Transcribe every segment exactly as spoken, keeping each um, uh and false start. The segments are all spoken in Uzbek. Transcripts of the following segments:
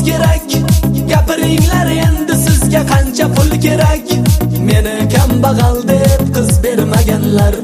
kerak. Gapiringlar endi sizga qancha pul kerak? Meni kambag'al deb qiz bermaganlar.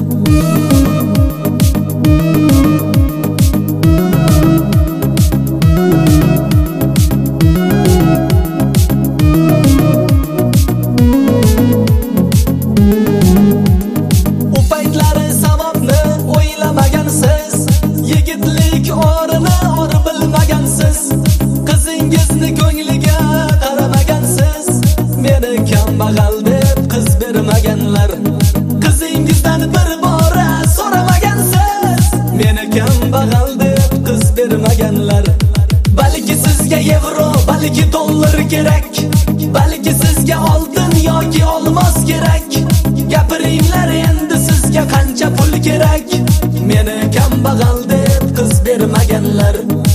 Yigitlik o'rini or bilmagansiz, qizingizni ko'ngliga qaramagansiz. Meni kambag'al deb qiz bermaganlar. Qizingizdan bir bora so'ramagansiz. Meni kambag'al deb qiz bermaganlar. Balki sizga yevro, balki dollar kerak. Balki sizga oltin yoki olmos kerak. Gapiringlar endi sizga qancha pul kerak? Meni kambag'al deb qiz bermaganlar.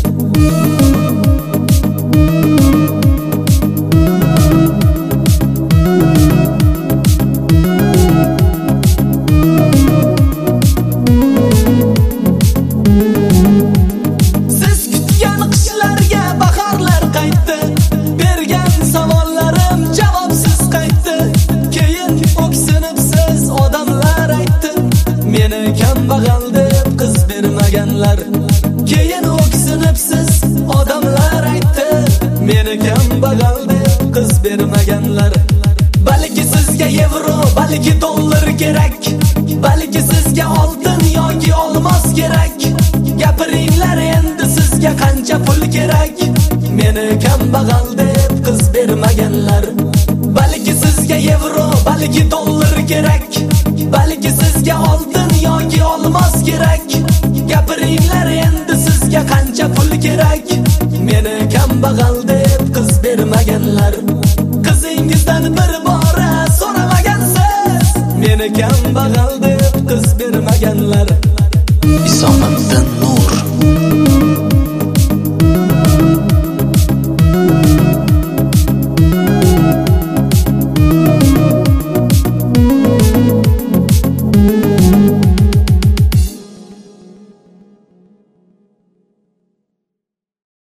Siz kutgan qishlarga bahorlar qaytdi. Bergan savollarim javobsiz qaytdi. Keyin o'ksinibsiz odamlar aytdi. Meni kambag'al deb qiz bermaganlar. Keyin o'ksinibsiz odamlar aytdi. Meni kambag'al deb qiz bermaganlar. Balki sizga yevro, balki dollar kerak. Balki sizga oltin yoki olmos kerak. Gapiringlar endi sizga qancha pul kerak? Meni kambag'al deb qiz bermaganlar. Balki sizga yevro, balki dollar kerak. Balki sizga oltin yoki olmos kerak. Gapiringlar endi sizga qancha pul kerak? Meni kambag'al deb qiz bermaganlar. Qizingizdan bir bora so'ramagansiz. Meni kambag'al deb qiz bermaganlar. Isomiddin